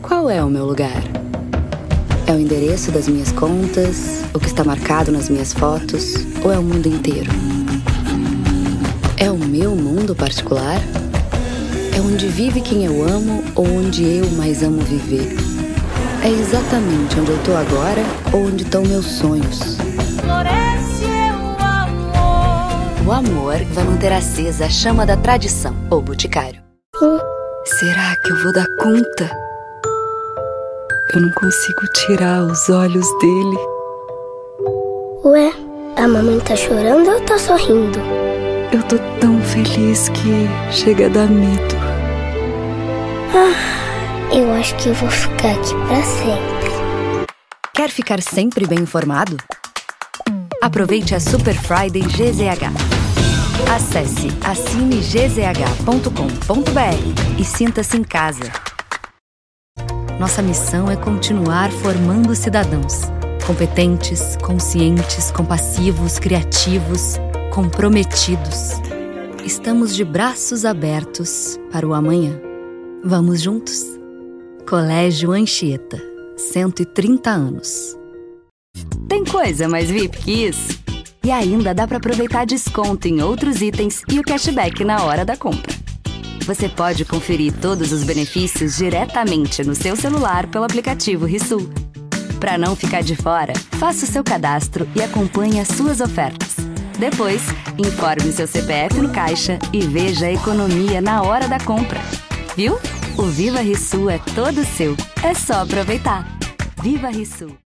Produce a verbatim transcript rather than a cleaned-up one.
Qual é o meu lugar? É o endereço das minhas contas, o que está marcado nas minhas fotos, ou é o mundo inteiro? É o meu mundo particular? É onde vive quem eu amo ou onde eu mais amo viver? É exatamente onde eu tô agora ou onde estão meus sonhos? Floresce o amor. O amor vai manter acesa a chama da tradição, O Boticário. Hum. Será que eu vou dar conta? Eu não consigo tirar os olhos dele. Ué, a mamãe tá chorando ou tá sorrindo? Eu tô tão feliz que chega a dar medo. Ah, eu acho que eu vou ficar aqui pra sempre. Quer ficar sempre bem informado? Aproveite a Super Friday G Z H. Acesse assine g z h ponto com ponto b r e sinta-se em casa. Nossa missão é continuar formando cidadãos competentes, conscientes, compassivos, criativos, comprometidos. Estamos de braços abertos para o amanhã. Vamos juntos? Colégio Anchieta, cento e trinta anos. Tem coisa mais V I P que isso? E ainda dá para aproveitar desconto em outros itens e o cashback na hora da compra. Você pode conferir todos os benefícios diretamente no seu celular pelo aplicativo Rissul. Para não ficar de fora, faça o seu cadastro e acompanhe as suas ofertas. Depois, informe seu C P F no caixa e veja a economia na hora da compra. Viu? O Viva Rissul é todo seu. É só aproveitar. Viva Rissul!